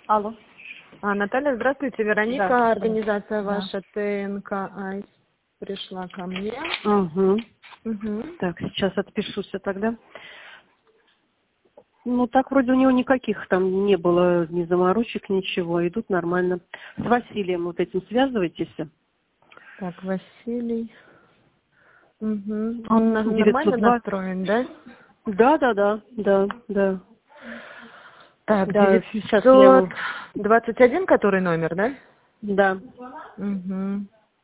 Алло. Наталья, здравствуйте. Вероника, Да. организация Да. ваша ТНК Айс пришла ко мне. Угу. Так, сейчас отпишусь тогда. Ну, так вроде у него никаких там не было ни заморочек, ничего. Идут нормально. С Василием вот этим связывайтесь. Так, Василий. Угу. Он нормально 902. настроен, да? Да. Так, Да, сейчас я его... 921, который номер, да? Да. Угу.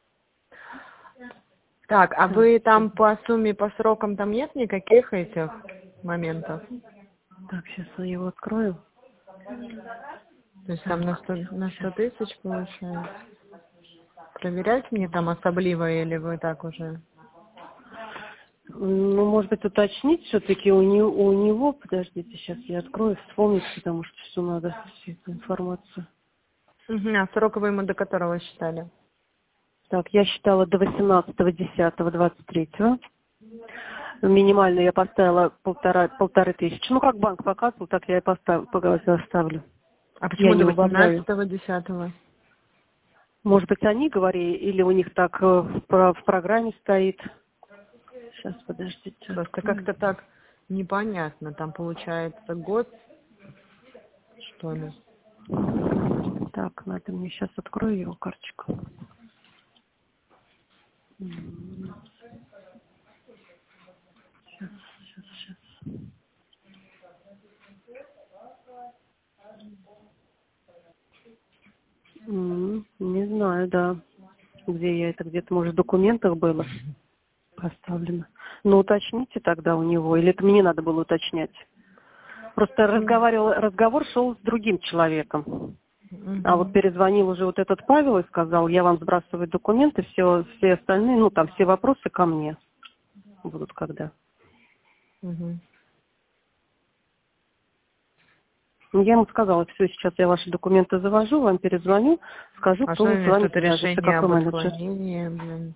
Так, а вы там по сумме, по срокам там нет никаких этих моментов? Так, сейчас я его открою. То есть там на 100 тысяч получается? Проверять мне там особливо или вы так уже? Ну, может быть, уточнить все-таки у него, подождите, сейчас я открою, вспомнить, потому что все надо, всю эту информацию. Угу. А срок вы ему до которого считали? Так, я считала до 18.10.23. Минимально я поставила полторы тысячи. Ну, как банк показывал, так я и поставлю. А Я почему не до убавляю. 18-10? Может быть, они говорили, или у них так в программе стоит. Сейчас, подождите. Просто как-то так непонятно. Там получается год, что ли. Так, надо мне сейчас открою его карточку. Сейчас. Не знаю, да. Где я это, где-то, может, в документах было поставлено. Ну, уточните тогда у него, или это мне надо было уточнять? Просто разговор шел с другим человеком. А вот перезвонил уже вот этот Павел и сказал, я вам сбрасываю документы, все остальные, ну, там все вопросы ко мне будут когда. Угу. Ну, я ему сказала, все, сейчас я ваши документы завожу, вам перезвоню, скажу, А кто что у с них вами тут свяжется, решение какой об менеджер. отклонении, блин?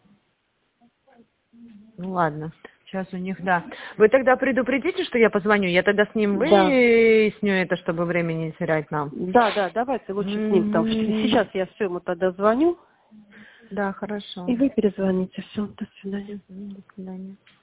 Ну ладно, сейчас у них, да. Вы тогда предупредите, что я позвоню, я тогда с ним Да. выясню это, чтобы времени не терять нам. Да, давайте лучше с ним, потому что сейчас я все ему тогда звоню, Да, хорошо. и вы перезвоните. Все, до свидания. До свидания.